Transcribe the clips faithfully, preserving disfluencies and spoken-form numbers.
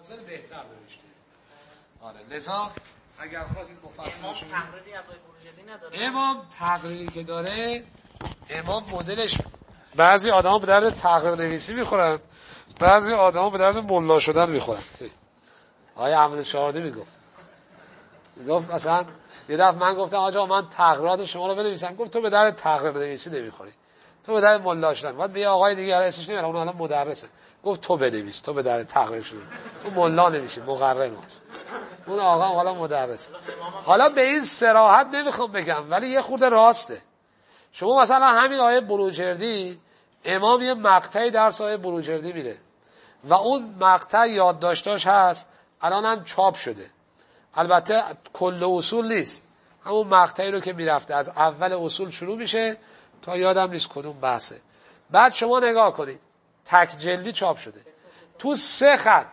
فاصل بهتر نوشته. آره لذا اگر خواستید مفصل شما تقریری از بروجردی نداره. امام تقریری که داره، امام مدلش بعضی آدما به درد تقریر نویسی میخورن، بعضی آدما به درد ملا شدن میخورن. آقای احمد شاردی میگفت میگفت مثلا یه دفعه من گفتم آقا من تقریرات شما رو بنویسم، گفت تو به درد تقریر نویسی نمیخوری، تو به درد ملا شدن. بعد به آقای دیگه اسمش نمیارم، اون الان مدرسه، گفت تو بنویس، تو به درد تقریر شدی، تو ملا نمیشی، مقرر باش. اون آقا حالا مدرسه. حالا به این صراحت نمیخوام بگم ولی یه خورده راسته. شما مثلا همین آیه بروجردی، امام یه مقطعی درس آیه بروجردی میره و اون مقطع یادداشتاش هست، الان هم چاپ شده. البته کل اصول نیست، همون مقطعی رو که میرفته از اول اصول شروع میشه تا یادم نیست کدوم بحثه. بعد شما نگاه کنید تک جلدی چاپ شده، تو سه خط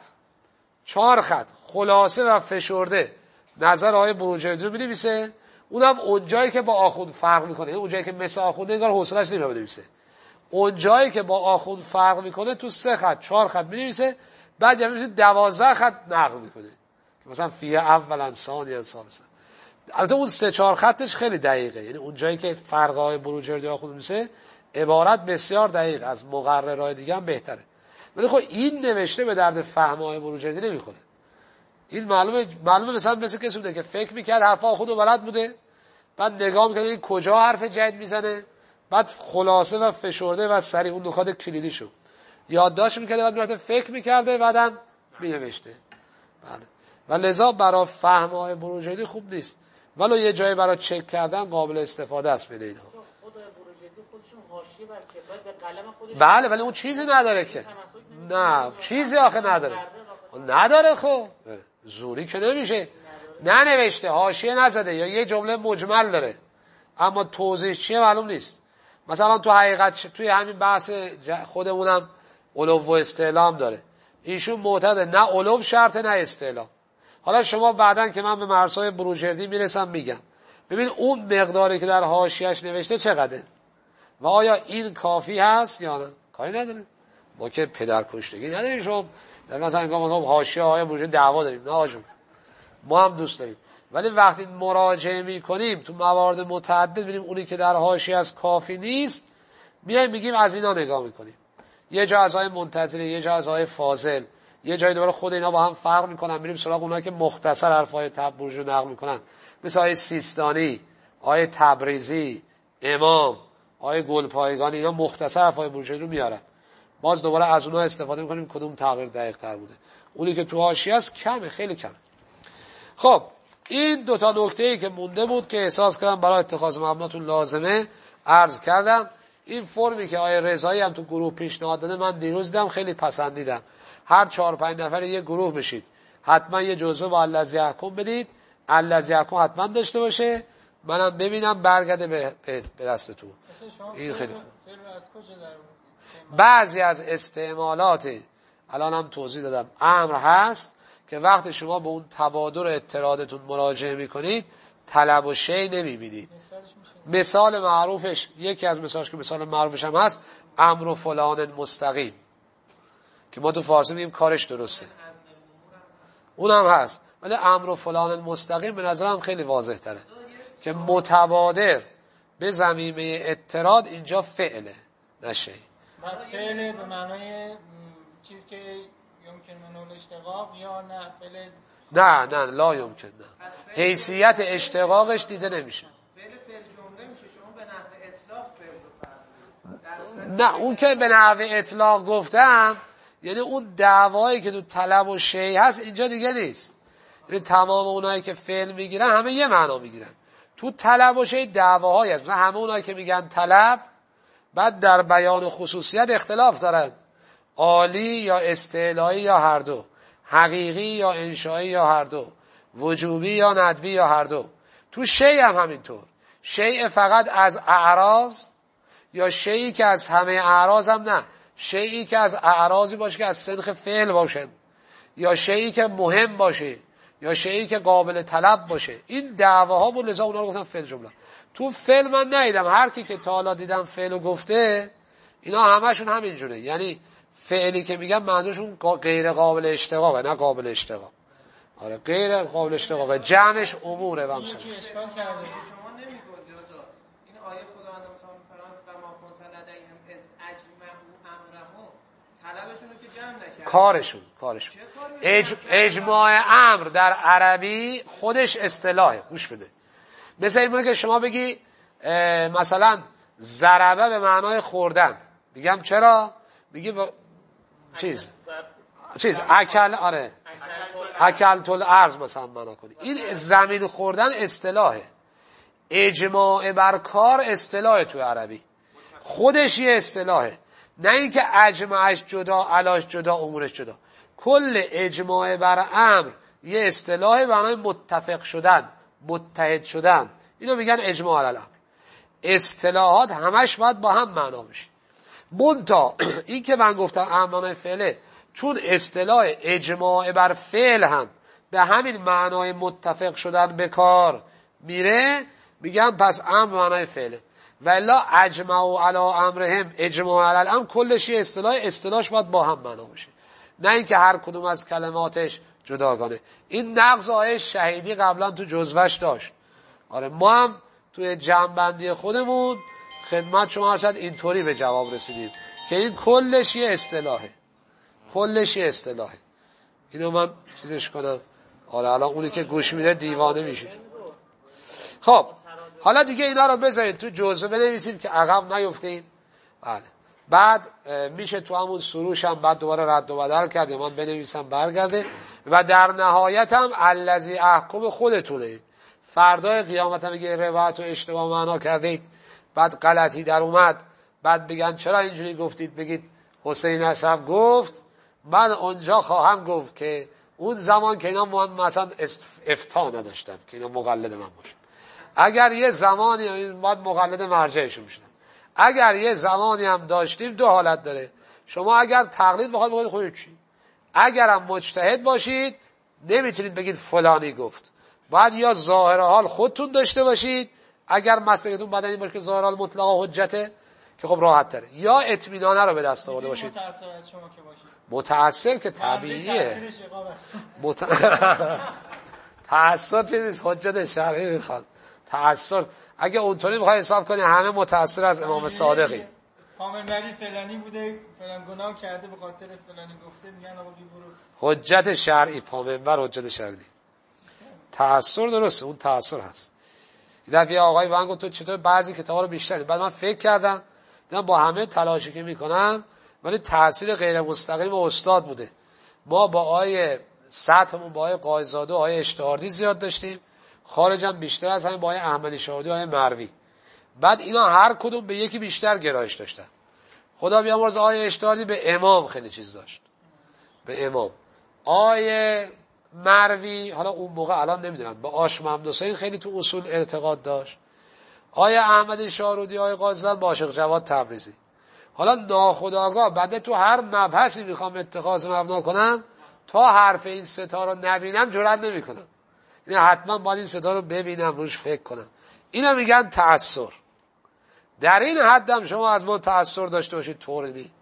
چهار خط خلاصه و فشرده نظر آیه بروجردی رو می‌نویسه. اونم اون جایی که با آخوند فرق میکنه، اون جایی که مثل آخونده انگار حوصله‌اش نمیاد بنویسه، اون جایی که با آخوند فرق میکنه تو سه خط چهار خط می‌نویسه. بعد یعنی دوازده خط نقل میکنه که مثلا فیه اولا ثانیا ثالثا. البته اون سه چهار خطش خیلی دقیقه، یعنی اون جایی که فرق آیه بروجردی آخوند میشه عبارت بسیار دقیق، از مقررهای دیگه هم بهتره. ولی خب این نوشته به درد فهم آیه بروجردی نمیخوره. این معلومه معلومه مثلا مثل کسی بوده که فکر میکرد حرفا خودو بلد بوده، بعد نگاه میکنه این کجا حرف جدید میزنه، بعد خلاصه و فشرده و سریع اون نکات کلیدی شو یادداشت میکرده، بعد میرفته فکر میکرده بعدم مینوشته. بله. و لذا برای فهم آیه بروجردی خوب نیست، ولی یه جایی برای چک کردن قابل استفاده است بین اینها. خدای بروجردی خودشون حاشیه بر کتاب به قلم خودش. بله ولی اون چیزی نداره که، نه چیزی آخه نداره، نداره. خب زوری که نمیشه، ننوشته، حاشیه نزده، یا یه جمله مجمل داره اما توضیح چیه معلوم نیست. مثلا تو حقیقت توی همین بحث خودمونم علو و استعلام داره، ایشون معتقده نه علو شرطه نه استعلام. حالا شما بعدن که من به مرسای بروجردی میرسم میگم ببین اون مقداری که در حاشیه‌اش نوشته چقدره و آیا این کافی هست یا نه. کاری نداره، ما که پدرکشتگی نداریم. شما در مثلا میگم حاشیه های بروجردی دعوا داریم، نه آجون، ما هم دوست داریم، ولی وقتی مراجعه میکنیم تو موارد متعدد ببینیم اونی که در حاشیه از کافی نیست، میایم میگیم از اینا نگاه میکنیم. یه جا از آیه منتظره، یه جا از آیه فاضل، یه جای دوباره خود اینا با هم فرق میکنن، میریم سراغ اونایی که مختصر حرفای تبریزی رو نقل میکنن، مثل آیه سیستانی، آیه تبریزی، امام، آیه گلپایگانی، اینا مختصر حرفای بروجردی رو میارن. باز دوباره از اونها استفاده میکنیم کدوم تغییر دقیق تر بوده. اونی که تو حاشیه است کمه، خیلی کمه. خب این دو تا نکته‌ای که مونده بود که احساس کردم برای اتخاذ مبناتون لازمه عرض کردم. این فرمی که آیه رضایی هم تو گروه پیشنهاد داده من دیروز دیدم خیلی پسندیدم. هر چهار پنج نفر یه گروه بشید، حتما یه جزوه با الذی یحکم بدید، الذی یحکم حتما داشته باشه، منم ببینم برگرده به به دستتون. این خیلی خوب. بعضی از استعمالات الان هم توضیح دادم امر هست که وقتی شما به اون تبادر اعتراضتون مراجعه میکنید طلب و شی نمیبینید. مثال معروفش، یکی از مثالش که مثال معروفش هم هست، امر فلان مستقیم که ما تو فارسی میگیم کارش درسته، اونم هست. ولی امر فلان مستقیم به نظرم خیلی واضح تره که متبادر به ضمیمه اعتراض اینجا فعله نشه. فعل به معنای چیز که یمکن منو اشتقاق یا نه فعل نه نه لا یمکن نه، حیثیت اشتقاقش دیده نمیشه. فعل فعل جمله میشه، شما به نحو اطلاق فعل رو نه اون که به نحو اطلاق گفتم یعنی اون دعوایی که تو طلب و شی هست اینجا دیگه نیست. یعنی تمام اونایی که فعل میگیرن همه یه معنا میگیرن. تو طلب و شی دعواهایی هست، مثلا همه اونایی که میگن طلب بعد در بیان خصوصیت اختلاف دارن، عالی یا استعلایی یا هر دو، حقیقی یا انشایی یا هر دو، وجوبی یا ندبی یا هر دو. تو شی هم همینطور، شیء فقط از اعراض یا شیئی که از همه اعراض هم نه، شیئی که از اعراضی باشه که از سنخ فعل باشه، یا شیئی که مهم باشه، یا شیئی که قابل طلب باشه. این دعواها بود، لذا اونا رو گفتم فعل جمله. تو فعل من ندیدم، هر کی که تا حالا دیدم فعل گفته اینا همشون همینجوره، یعنی فعلی که میگن منظورشون غیر قابل اشتقاقه، نه قابل اشتقاق. آره غیر قابل اشتقاقه، جمعش اموره و همسن. یکی اشکال کرده شما نمیگوید جا این آیه خداوند متعال فرانس و ما کنت لدیهم از اجمعوا امرهم، طلبشون رو که جمع نکرد، کارشون کارشون اج... اجماع امر در عربی خودش اصطلاحه. گوش بده، مثل این که شما بگی مثلا ضربه به معنای خوردن، میگم چرا؟ میگی با... چیز چیز اکل، آره اکلت الارض مثلا معنا کنی. این زمین خوردن اصطلاحه. اجماع بر کار اصطلاحه تو عربی، خودش یه اصطلاحه، نه اینکه اجمعش جدا، علاش جدا، امورش جدا. کل اجماع بر امر یه اصطلاحه به معنای متفق شدن، متحد شدن. اینو میگن اجماع علی الامر. اصطلاحات همش باید با هم معنا بشه. منتها این که من گفتم معنای فعله، چون اصطلاح اجماع بر فعل هم به همین معنای متفق شدن به کار میره، میگم پس امر معنای فعله. و الا اجمعوا علی امرهم، اجماع علی الامر کلش یه اصطلاح، اصطلاحش باید با هم معنا بشه، نه اینکه هر کدوم از کلماتش جداگانه. این نقض آیه شهیدی قبلا تو جزوش داشت. آره ما هم توی جمع‌بندی خودمون خدمت شما هرچند اینطوری به جواب رسیدیم که این کلش یه اصطلاحه، کلش یه اصطلاحه. اینو من چیزش کنم. آره الان اونی که گوش میده دیوانه میشه. خب حالا دیگه اینا رو بذارید تو جزوه بنویسید که عقب نیفتیم. بله بعد میشه تو همون سروش هم بعد دوباره رد و بدل کرد، من بنویسم برگرده. و در نهایت هم الذی احکم خودتونه. فردای قیامت هم اگه روایت و اشتباه معنا کردید، بعد غلطی در اومد، بعد بگن چرا اینجوری گفتید، بگید حسین حسن گفت، من اونجا خواهم گفت که اون زمان که اینا من مثلا افتا نداشتم که اینا مقلد من باشن. اگر یه زمانی باید مقلد مرجعشون میشن، اگر یه زمانی هم داشتیم دو حالت داره. شما اگر تقلید بخواید بخواید خودت چی، اگر هم مجتهد باشید نمیتونید بگید فلانی گفت، باید یا ظاهر حال خودتون داشته باشید اگر مسئلهتون بدنی باشه که ظاهر حال مطلقا حجته که خب راحت تره، یا اطمینانه رو به دست آورده باشید. متأثر از شما که باشید، متأثر که طبیعیه. مت... تأثیر چیزی حجت شرعی میخواد. تأثیر اگه اونطوری بخوای حساب کنی همه متأثر از امام صادقی. پامنبری فلانی بوده، فلان گناه کرده به خاطر فلانی گفته، میگن آقا بی برو. حجت شرعی، پامنبر حجت شرعی. تأثیر درسته، اون تأثیر هست. یه دفعه آقای من گفت تو چطور بعضی کتابا رو بیشتری، بعد من فکر کردم دیدم با همه تلاشی که میکنم ولی تأثیر غیر مستقیم استاد بوده. ما با آیه سطحمون با آیه قایزاده و آیه اشتهاردی زیاد داشتیم، خارجم بیشتر از همین با آیه احمدی شاهدی و آیه مروی. بعد اینا هر کدوم به یکی بیشتر گرایش داشتن. خدا بیامرز آیه اشتهاردی به امام خیلی چیز داشت، به امام. آیه مروی حالا اون موقع الان نمیدونم با آش محمد حسین خیلی تو اصول اعتقاد داشت. آیه احمدی شارودی، آیه قاضی با عاشق جواد تبریزی. حالا ناخودآگاه بعد تو هر مبحثی میخوام اتخاذ مبنا کنم تا حرف این ستا رو نبینم جرئت نمیکنم، یعنی حتما باید این ستا رو ببینم روش فکر کنم. اینا میگن تأثیر. در این حدم شما از ما تأثیر داشته باشید طوری نی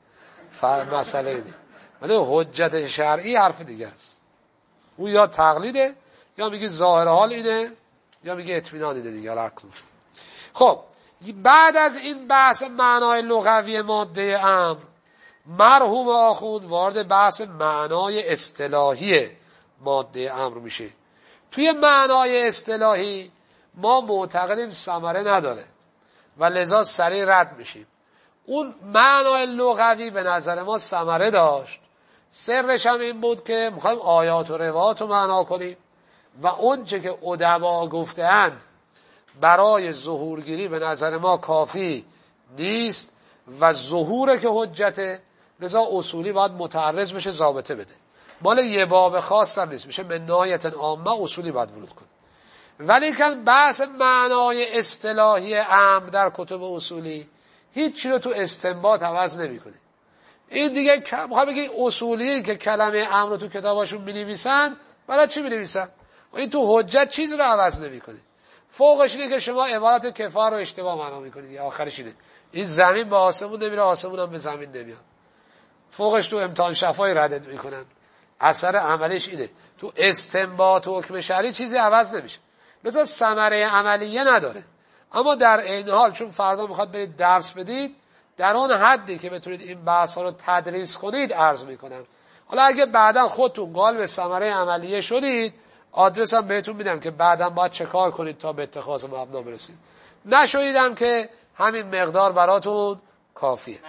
مسئله اینه، ولی حجت شرعی حرف دیگه است. او یا تقلیده یا میگه ظاهر حال اینه یا میگه اطمینان اینه دیگه. هر کدوم. خب بعد از این بحث معنای لغوی ماده امر، مرحوم آخوند وارد بحث معنای اصطلاحی ماده امر میشه. توی معنای اصطلاحی ما معتقدیم ثمره نداره و لذا سریع رد میشیم. اون معنای لغوی به نظر ما ثمره داشت. سرش هم این بود که میخوایم آیات و روایات رو معنا کنیم و اون چه که ادبا گفته‌اند برای ظهورگیری به نظر ما کافی نیست و ظهوره که حجته، لذا اصولی باید متعرض بشه ضابطه بده. مال یه باب خاص هم نیست، میشه من نهایت عامه اصولی باید ورود کنه. ولی که بحث معنای اصطلاحی امر در کتب اصولی هیچی رو تو استنباط عوض نمی‌کنه. این دیگه میخوام بگی اصولی که کلمه امر رو تو کتاباشون می‌نویسن، برای چی می‌نویسن؟ این تو حجت چیز رو عوض نمی‌کنه. فوقش اینه که شما عبارت کفار رو اشتباه معنا می‌کنید. آخرش اینه این زمین به آسمون نمیره، آسمون هم به زمین نمیاد. فوقش تو امتحان شفایی ردت میکنن. اثر عملیش اینه. تو استنباط و حکم شرعی چیزی عوض نمیشه، مثلا ثمره عملیه نداره. اما در این حال چون فردا میخواد برید درس بدید، در اون حدی که بتونید این بحث ها رو تدریس کنید عرض میکنم. حالا اگه بعدا خودتون قالب ثمره عملیه شدید، آدرس هم بهتون میدم که بعدا باید چه کار کنید تا به اتخاذ مبنا برسید. نشدیدم که همین مقدار براتون کافیه.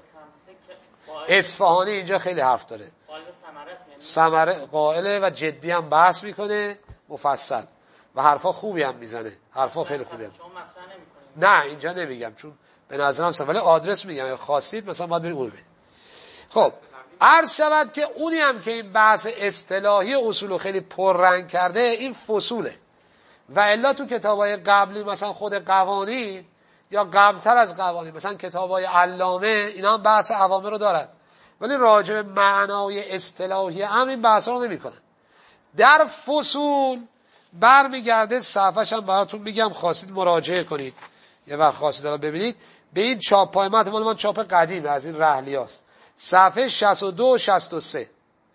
اصفهانی اینجا خیلی حرف داره، ثمره قائله و جدی هم بحث میکنه مفصل و حرفا خوبی هم میزنه، حرفا خیلی خوبی هم. نه اینجا نمیگم چون به نظرم سم، ولی آدرس میگم خواستید مثلا باید برید اون ببینید. خب عرض شود که اونی هم که این بحث اصطلاحی اصول خیلی پررنگ کرده این فصوله، و الا تو کتابای قبلی مثلا خود قوانین یا قبلتر از قوانین مثلا کتابای علامه اینا هم بحث عوامه رو دارن، ولی راجع به معنای اصطلاحی هم این بحث رو نمی کنن. در فصول برمیگرده، صفحه‌ش هم براتون میگم خواستید مراجعه کنید، یه وقت خواستید رو ببینید. به این چاپ پای متن مال من چاپ قدیمه از این رحلیاست، صفحه شصت و دو و شصت و سه.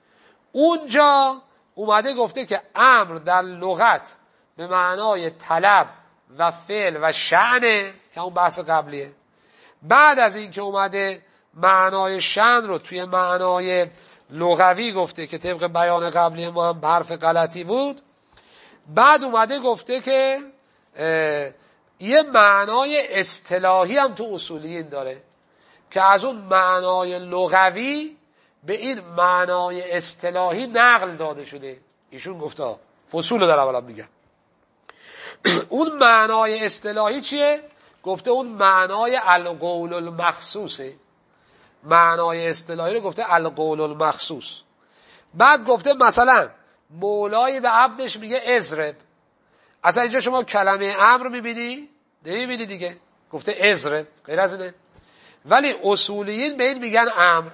اونجا اومده گفته که امر در لغت به معنای طلب و فعل و شأنه که اون بحث قبلیه. بعد از این که اومده معنای شأن رو توی معنای لغوی گفته که طبق بیان قبلی ما هم حرف غلطی بود، بعد اومده گفته که یه معنای اصطلاحی هم تو اصولیین داره که از اون معنای لغوی به این معنای اصطلاحی نقل داده شده. ایشون گفته فصول رو در اولا میگم. اون معنای اصطلاحی چیه؟ گفته اون معنای القول المخصوصه. معنای اصطلاحی رو گفته القول المخصوص. بعد گفته مثلا مولای به عبدش میگه اضرب. اصلا اینجا شما کلمه امر میبینی؟ نمیبینی دیگه. گفته اضرب، غیر از اینه. ولی اصولیین به این میگن امر،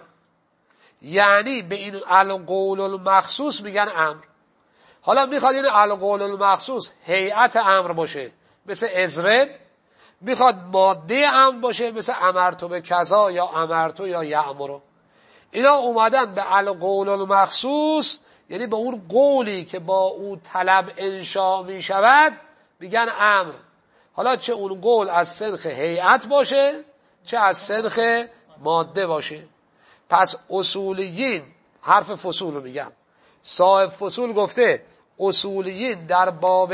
یعنی به این القول المخصوص میگن امر. حالا میخواد این القول المخصوص هیئت امر باشه مثل اضرب، میخواد ماده امر باشه مثل امرتو به کذا یا امرتو یا یأمرو. اینا اومدن به القول المخصوص، یعنی به اون قولی که با او طلب انشا میشود میگن امر. حالا چه اون قول از سنخ هیئت باشه چه از سنخ ماده باشه. پس اصولیین حرف فصول رو میگم، صاحب فصول گفته اصولیین در باب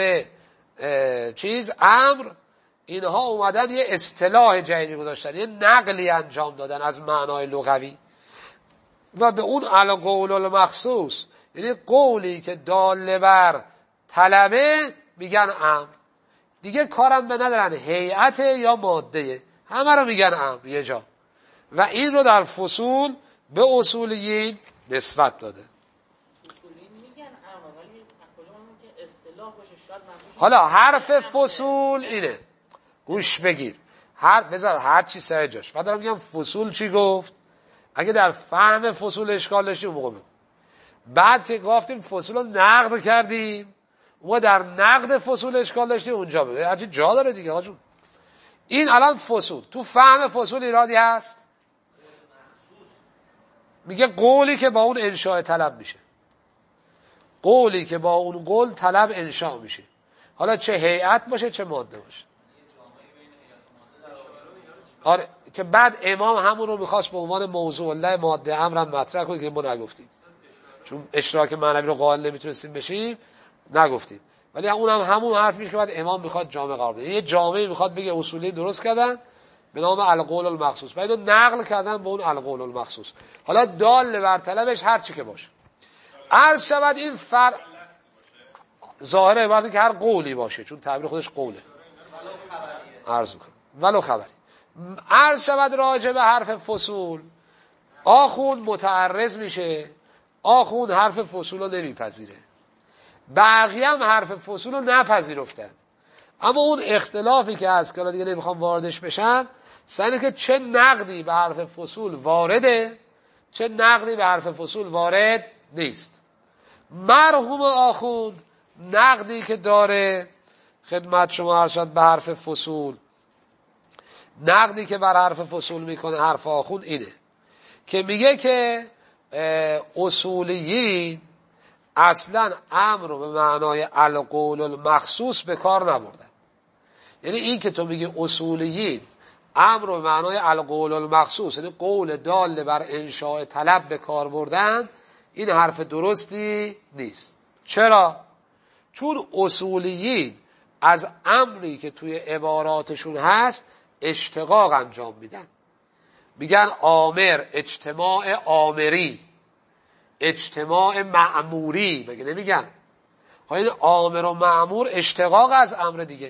چیز امر اینها اومدن یه اصطلاح جدیدی گذاشتن، یه نقلی انجام دادن از معنای لغوی و به اون القول المخصوص، یعنی قولی که دال بر طلبه میگن امر. دیگه کارم به ندارن هیئت یا ماده، همه رو میگن امر یه جا. و این رو در فصول به اصولیین نسبت داده. حالا حرف فصول اینه، گوش بگیر، هر بذار هر چی سر جاش. بعد دارم میگم فصول چی گفت، اگه در فهم فصول اشکال داشتیم اون موقع بگو. بعد که گفتیم فصول رو نقد کردیم، اون در نقد فصول اشکال داشتیم اونجا بگو. هرچی جا داره دیگه آجون. این الان فصول، تو فهم فصول ایرادی هست؟ میگه قولی که با اون انشاء طلب میشه، قولی که با اون قول طلب انشاء میشه، حالا چه هیئت باشه چه ماده باشه. آره که بعد امام همون رو میخواست به عنوان موضوع الله ماده امرم مطرح کنه که ما نگفتیم، چون اشتراک معنوی رو قائل نمیتونستیم بشیم نگفتیم. ولی اون هم همون حرف میشه که بعد امام میخواد جامع قرار بده. یه جامعه میخواد بگه اصولی درست کردن به نام القول المخصوص، بعد اینو نقل کردن به اون القول المخصوص. حالا دال بر طلبش هر چی که باشه. عرض شود این فر ظاهر عبارتی که هر قولی باشه، چون تعبیر خودش قوله. عرض میکنم ولو خبری. عرض شود راجع به حرف فصول، آخون متعرض میشه، آخون حرف فصول رو نمیپذیره، بقیه هم حرف فصول رو نپذیرفتن. اما اون اختلافی که هست که دیگه نمیخوام واردش بشم، سنه که چه نقدی به حرف فصول وارده چه نقدی به حرف فصول وارد نیست. مرحوم آخوند نقدی که داره خدمت شما ارشد به حرف فصول، نقدی که بر حرف فصول میکنه حرف آخوند اینه که میگه که اصولیین اصلا امر رو به معنای القول المخصوص به کار نبردن. یعنی این که تو میگی اصولیین امر رو به معنای القول المخصوص، یعنی قول دال بر انشاء طلب به کار بردن، این حرف درستی نیست. چرا؟ چون اصولیین از امری که توی عباراتشون هست اشتقاق انجام میدن. میگن آمر، اجتماع آمری، اجتماع مأموری، مگه نمیگن؟ ها این آمر و مأمور اشتقاق از امر دیگه.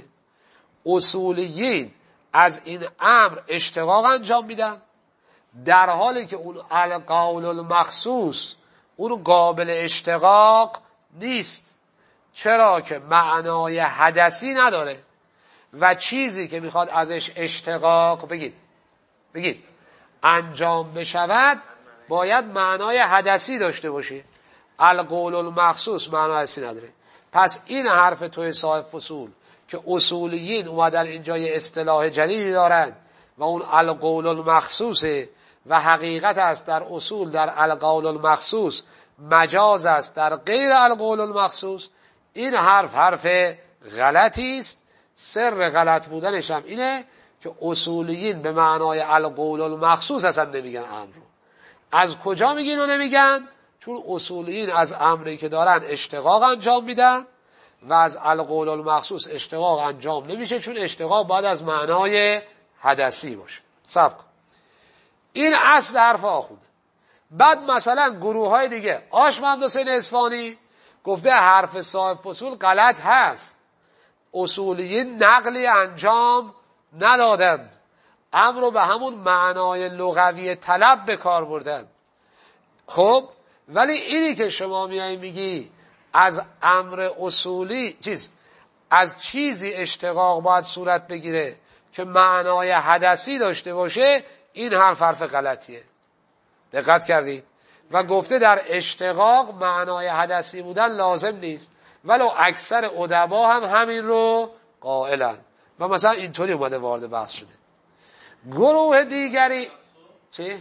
اصولیین از این امر اشتقاق انجام میدن، در حالی که اون القول المخصوص اون قابل اشتقاق نیست. چرا؟ که معنای حدثی نداره و چیزی که میخواد ازش اشتقاق بگید بگید انجام بشود باید معنای حدثی داشته باشه. القول المخصوص معنای حدثی نداره. پس این حرف توی صاحب فصول که اصولیین اومدن اینجا یه اصطلاح جدیدی دارن و اون القول المخصوصه و حقیقت است در اصول در القول المخصوص، مجاز است در غیر القول المخصوص، این حرف حرف غلطی است. سر غلط بودنش هم اینه که اصولیین به معنای القول المخصوص اصلا نمیگن امر رو. از کجا میگین و نمیگن؟ چون اصولیین از امری که دارن اشتقاق انجام میدن و از القول المخصوص اشتقاق انجام نمیشه، چون اشتقاق باید از معنای حدثی باشه. صبر کن. این اصل حرف آخونده. بعد مثلا گروه های دیگه، آش محمد حسین اصفهانی گفته حرف صاحب فصول غلط هست، اصولیین نقلی انجام ندادند، امر رو به همون معنای لغوی طلب به کار بردن. خب ولی اینی که شما میای میگی از امر اصولی چیز از چیزی اشتقاق باید صورت بگیره که معنای حدثی داشته باشه، این حرف حرف غلطیه. دقت کردید؟ و گفته در اشتقاق معنای حدثی بودن لازم نیست، ولو اکثر ادبا هم همین رو قائلن و مثلا اینطوری اومده وارد بحث شده. گروه دیگری چی؟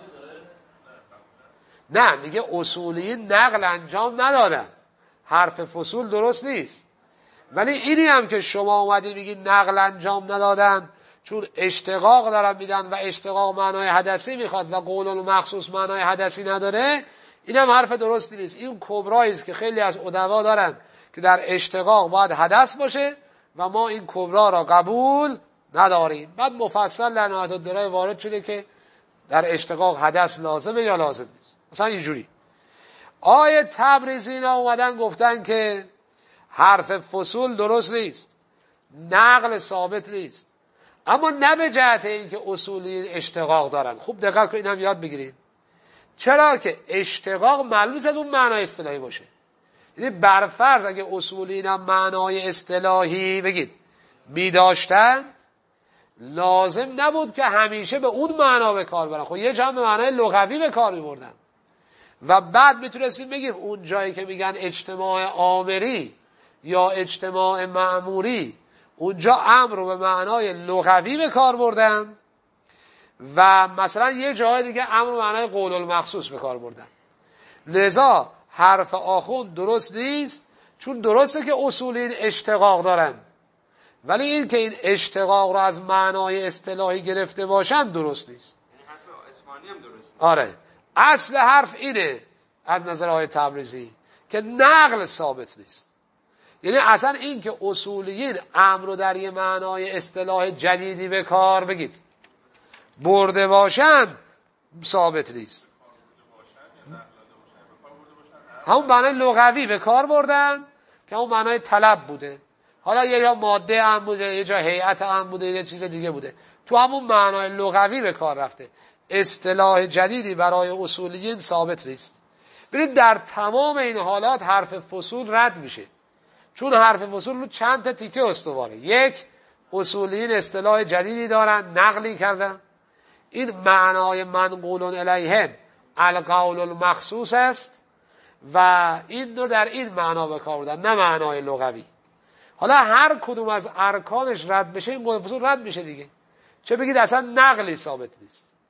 نه، میگه اصولیین نقل انجام ندادن، حرف فصول درست نیست. ولی اینی هم که شما اومدی میگی نقل انجام ندادن چون اشتقاق دارن میدن و اشتقاق معنای حدثی میخواد و قول المخصوص معنای حدثی نداره، این هم حرف درستی نیست. این کبرایی است که خیلی از ادبا دارن که در اشتقاق باید حدث باشه و ما این کبرا را قبول نداریم. بعد مفصل در نهایت الدرای وارد شده که در اشتقاق حدث لازمه یا لازم نیست. مثلا اینجوری آیه تبریزی اینا اومدن گفتن که حرف فصول درست نیست، نقل ثابت نیست، اما نه به جهت این که اصولی اشتقاق دارن. خوب دقت کنید، اینم یاد بگیرید. چرا؟ که اشتقاق معلوم از اون معنای اصطلاحی باشه. یعنی برفرض اگه اصولی هم معنای اصطلاحی بگید می داشتن، لازم نبود که همیشه به اون معنا به کار برن. خب یه جا به معنای لغوی به کار می بردن و بعد میتونستیم بگیم اون جایی که میگن اجتماع آمری یا اجتماع مأموری، اونجا امر رو به معنای لغوی به کار بردن و مثلا یه جای دیگه امر به معنای قول المخصوص به کار بردن. لذا حرف آخوند درست نیست، چون درسته که اصولین اشتقاق دارن، ولی این که این اشتقاق رو از معنای اصطلاحی گرفته باشن درست نیست. یعنی حرف اصفهانی هم درست. آره، اصل حرف اینه از نظر آقای تبریزی که نقل ثابت نیست. یعنی اصلا این که اصولیین امر رو در یه معنای اصطلاح جدیدی به کار بگید برده باشند ثابت نیست. همون معنای لغوی به کار بردن که همون معنای طلب بوده، حالا یه جا ماده هم بوده، یه جا هیئت هم بوده، یه چیز دیگه بوده، تو همون معنای لغوی به کار رفته. اصطلاح جدیدی برای اصولیین ثابت نیست. ببینید در تمام این حالات حرف فصول رد میشه، چون حرف فصول رو چند تا تیکه استواره. یک، اصولیین اصطلاح جدیدی دارن، نقلی کردن، این معنای منقول الیهم القول المخصوص است و این رو در این معنا به کار بردن، نه معنای لغوی. حالا هر کدوم از ارکانش رد بشه، این قول فصول رد میشه دیگه. چه بگید اصلا نقلی ثابت نیست،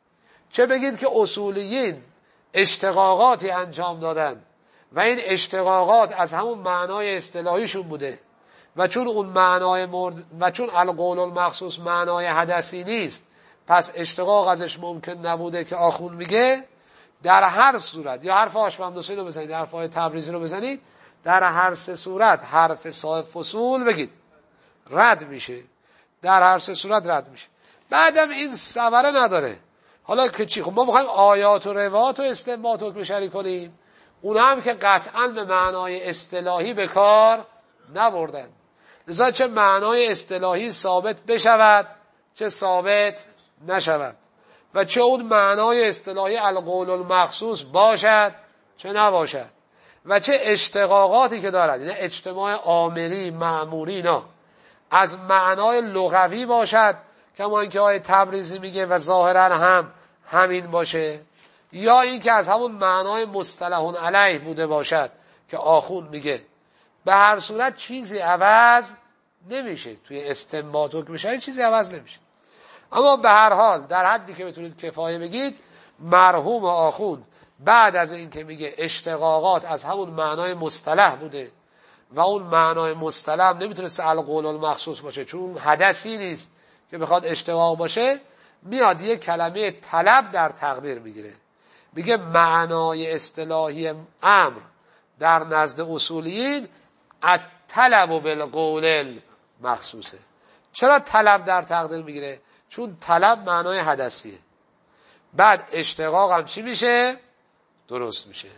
چه بگید که اصولیین اشتقاقاتی انجام دادن و این اشتقاقات از همون معنای اصطلاحیشون بوده و چون اون معنای مرد و چون القول المخصوص معنای حدثی نیست، پس اشتقاق ازش ممکن نبوده که آخون میگه در هر صورت، یا حرف آشممدوسی رو بزنید، حرف های تبریزی رو بزنید، در هر سه صورت حرف صاحب فصول بگید رد میشه، در هر سه صورت رد میشه. بعدم این ثمره نداره. حالا که چی؟ خب ما میخوایم آیات و روایات و استنباط حکم شرعی کنیم، اون هم که قطعا به معنای اصطلاحی به کار نبردن، لذا چه معنای اصطلاحی ثابت بشود چه ثابت نشود و چه اون معنای اصطلاحی القول المخصوص باشد چه نباشد و چه اشتقاقاتی که دارد، یعنی اجتماع آمری مأموری اینا از معنای لغوی باشد کما اینکه آیه تبریزی میگه و ظاهرا هم همین باشه، یا اینکه از همون معنای مصطلح علیه بوده باشد که آخون میگه. به هر صورت چیزی عوض نمیشه توی استنباط حکم شرعی، چیزی عوض نمیشه. اما به هر حال در حدی که بتونید کفایه بگید، مرحوم آخوند بعد از این که میگه اشتقاقات از همون معنای مصطلح بوده و اون معنای مصطلح نمیتونست القول المخصوص باشه چون حدثی نیست که بخواد اشتقاق باشه، میاد یک کلمه طلب در تقدیر میگیره، میگه معنای اصطلاحی امر در نزد اصولیین الطلب بالقول المخصوصه. چرا طلب در تقدیر میگیره؟ چون طلب معنای حدثیه، بعد اشتقاق هم چی میشه؟ درست میشه.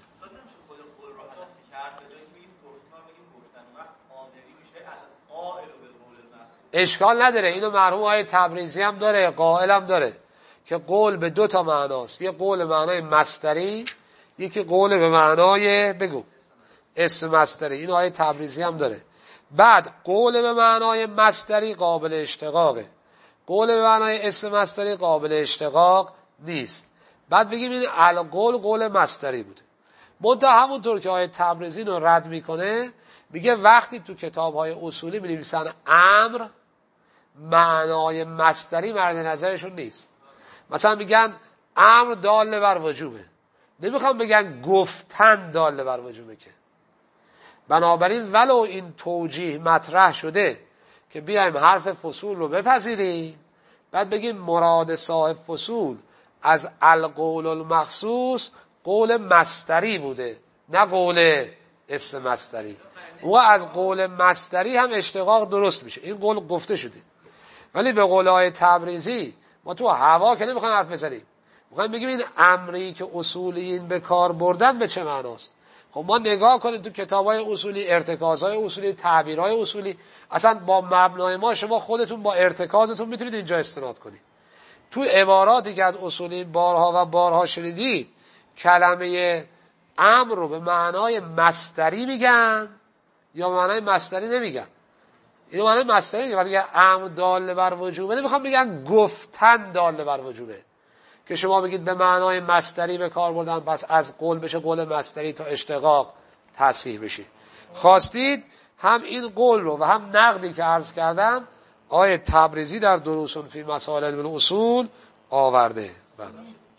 اشکال نداره، اینو مرحوم آیه تبریزی هم داره، قائل هم داره که قول به دو تا معناست، یه قول به معنای مصدری، یکی قول به معنای بگو اسم مصدری. اینو آیه تبریزی هم داره. بعد قول به معنای مصدری قابل اشتقاقه، قول به معنای اسم مصدری قابل اشتقاق نیست. بعد بگیم این القول قول مصدری بوده. منتها همونطور که آیه تبریزی رو رد میکنه، میگه وقتی تو کتاب‌های اصولی می‌نویسن امر، معنای مصدری مورد نظرشون نیست. مثلا میگن امر دال بر وجوبه، نمیخوام بگن گفتن دال بر وجوبه که. بنابراین ولو این توجیه مطرح شده که بیایم حرف فصول رو بپذیریم، بعد بگیم مراد صاحب فصول از القول المخصوص قول مصدری بوده نه قول اسم مصدری، و از قول مصدری هم اشتقاق درست میشه، این قول گفته شده. ولی به قول آیه تبریزی ما تو هوا که نمیخوایم حرف بزنیم، میخوایم بگیم این امری که اصولیین به کار بردن به چه معناست. خب ما نگاه کنید تو کتابای اصولی، ارتکازهای اصولی، تعبیرهای اصولی، اصلا با مبنای ما شما خودتون با ارتکازتون میتونید اینجا استناد کنید. تو عباراتی که از اصولیین بارها و بارها شنیدید، کلمه امر رو به معنای مصدری میگن یا معنای مصدری نمیگن. اینو معنای مصدری میگن، وقتی میگن امر دال بر وجوبه نمیخوام بگن گفتن دال بر وجوبه که شما بگید به معنای مصدری به کار بردن پس از قول بشه قول مصدری تا اشتقاق تصحیح بشه. خواستید هم این قول رو و هم نقدی که عرض کردم آیه تبریزی در دروس فی مسائل علم الاصول آورده. بعد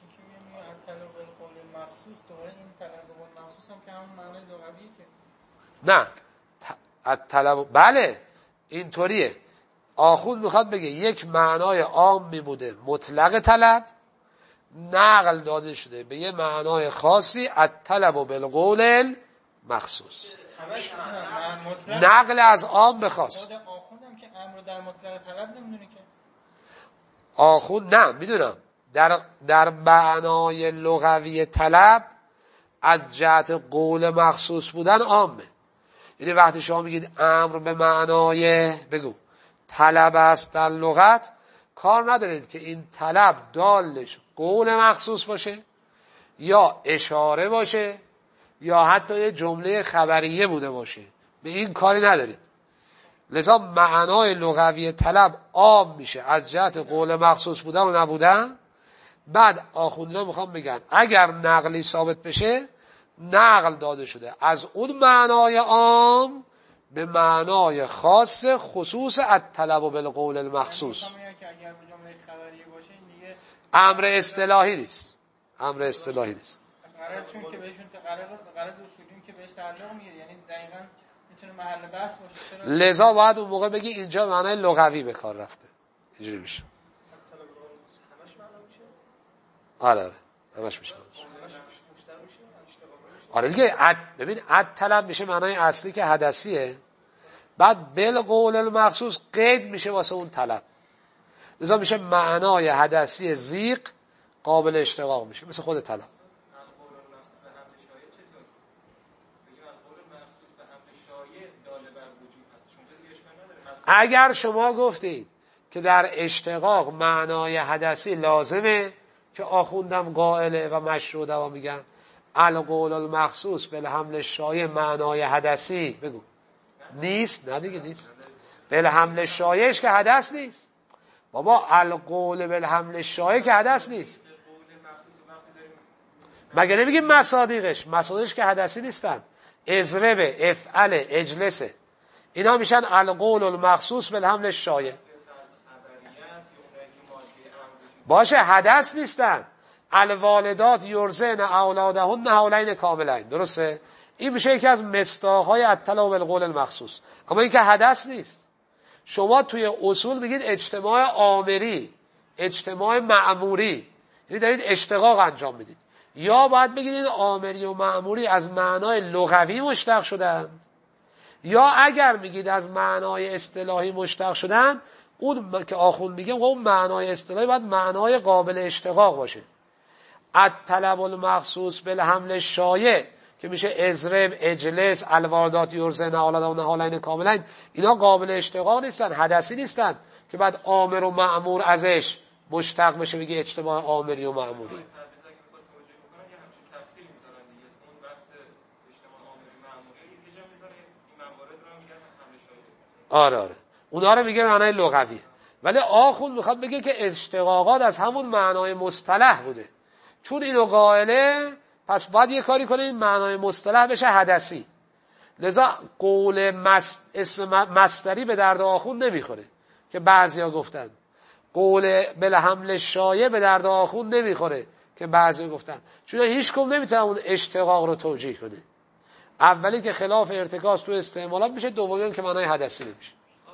نه الطلب، بله اینطوریه. آخوند میخواد بگه یک معنای عامی بوده مطلق طلب، نقل داده شده به یه معنای خاصی الطلب بالقول مخصوص، نقل از عام به خاص. آخوندم که امر در مطلق طلب نمیدونه که آخوند نه میدونم در در معنای لغوی طلب از جهت قول مخصوص بودن عامه. یعنی وقتی شما میگید امر به معنای بگو طلب است در لغت، کار ندارید که این طلب دالش قول مخصوص باشه یا اشاره باشه یا حتی یه جمله خبریه بوده باشه، به این کاری ندارید. لذا معنای لغوی طلب عام میشه از جهت قول مخصوص بودن و نبودن. بعد آخوندینا میخوام بگن اگر نقلی ثابت بشه، نقل داده شده از اون معنای عام به معنای خاص خصوص الطلب بالقول المخصوص. امر اصطلاحی نیست، امر اصطلاحی نیست. غرضشون که بهشون غرض غرض اصولیون که بهش تعلق میگیره، یعنی دقیقاً میتونه محل بحث باشه. چرا لذا باید اون موقع بگی اینجا معنای لغوی به کار رفته، اینجوری میشه. آره آره همش میشه. آره دیگه عد ببین عد طلب میشه معنای اصلی که حدثیه، بعد بالقول المخصوص قید میشه واسه اون طلب، لذا میشه معنای حدثی زیق قابل اشتقاق میشه مثل خود طلب. اگر شما گفتید که در اشتقاق معنای حدثی لازمه که آخوندم قائله و مشروع دوا میگن القول المخصوص بالحمل شایع معنای حدثی بگو نیست، نه دیگه نیست. بالحمل شایعش که حدث نیست بابا، القول بالحمل شایع که حدث نیست. مگه نمیگیم مصادیقش؟ مصادیقش که حدثی نیستن. اضرب، افعل، اجلسه، اینا میشن القول المخصوص بالحمل شایع. باشه حدث نیستن. الوالدات یرضعن اولادهن حولین کاملین، درسته؟ این میشه یکی از مصداقهای الطلاق بالقول المخصوص، اما این که حدث نیست. شما توی اصول میگید اجتماع آمری، اجتماع مأموری، یعنی دارید اشتقاق انجام میدید. یا باید بگید این آمری و مأموری از معنای لغوی مشتق شدن، یا اگر میگید از معنای اصطلاحی مشتق شدن، اون که آخوند میگه اون معنای اصطلاحی باید معنای قابل اشتقاق باشه. الطلب المخصوص بالحمل شایع که میشه اضرب، اجلس، الواردات یرضعن اولادهن حولین کاملین، اینا قابل اشتقاق نیستن، حدثی نیستن که بعد آمر و مأمور ازش مشتق بشه بگی اجتماع آمری و مأموری. آره آره اونا رو میگه معنای لغویه، ولی آخوند میخواد بگه که اشتقاقات از همون معنای مصطلح بوده، چون اینو قائله پس باید یه کاری کنه این معنای مصطلح بشه حدثی. لذا قول مست اسم مصدری به درد آخوند نمیخوره که بعضیا گفتن، قول بالحمل شایع به درد آخوند نمیخوره که بعضیا گفتن، چون هیچ کم نمیتونه اون اشتقاق رو توجیه کنه. اولی که خلاف ارتکاز تو استعمالات میشه، دومی هم که معنای حدثی نمیشه.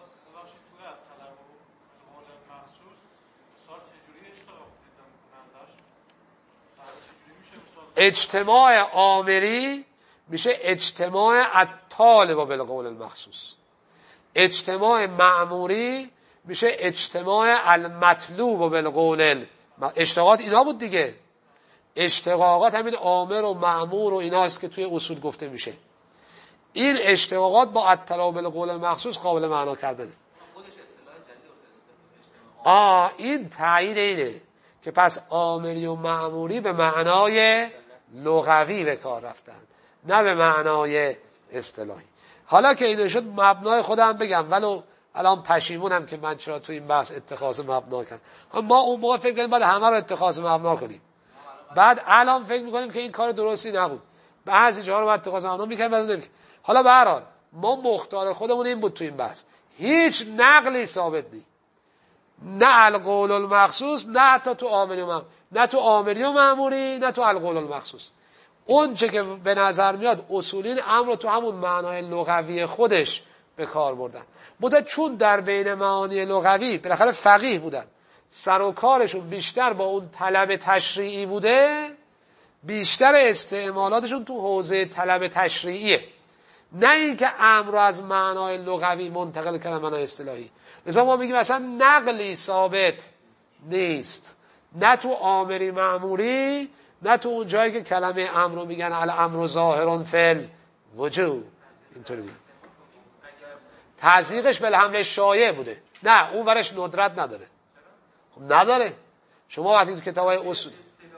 اجتماع آمری میشه اجتماع الطالب بالقول المخصوص، اجتماع مأموری میشه اجتماع المطلوب بالقول. اشتقاقات اینا بود دیگه، اشتقاقات همین آمر و مأمور و ایناست که توی اصول گفته میشه. این اشتقاقات با الطلاق بالقول المخصوص قابل معنا کردنه. آه این تایید اینه که پس آمری و مأموری به معنای لغوی به کار رفتن، نه به معنای اصطلاحی. حالا که اینو شد مبنای خودم بگم، ولو الان پشیمونم که من چرا تو این بحث اتخاذ مبنا کردم. ما اون موقع فکر کردیم بعد همه رو اتخاذ مبنا کنیم، بعد الان فکر میکنیم که این کار درستی نبود، بعضی جاها رو بعد اتخاذ مبنا میکنیم بعد نمیکنیم. حالا به هر حال ما مختار خودمون این بود تو این بحث، هیچ نقلی ثابت نیست، نه القول المخصوص، نه حتی تو آمری و مأموری، نه تو آمری و مأموری، نه تو القول المخصوص. اون چه که به نظر میاد اصولین امر رو تو همون معنای لغوی خودش به کار بردن. بوده چون در بین معانی لغوی بالاخره فقیه بودن، سر و کارشون بیشتر با اون طلب تشریعی بوده، بیشتر استعمالاتشون تو حوزه طلب تشریعیه، نه اینکه امر رو از معنای لغوی منتقل کردن معنای اصطلاحی. لذا ما میگیم مثلا نقلی ثابت نیست، نه تو آمری مأموری، نه تو اون جایی که کلمه امر رو میگن الامر ظاهر فی الوجوب، اینطوری میگن تضییقش بالحمل شایع بوده، نه اون ورش ندرت نداره. خب نداره، شما وقتی تو کتابای اصول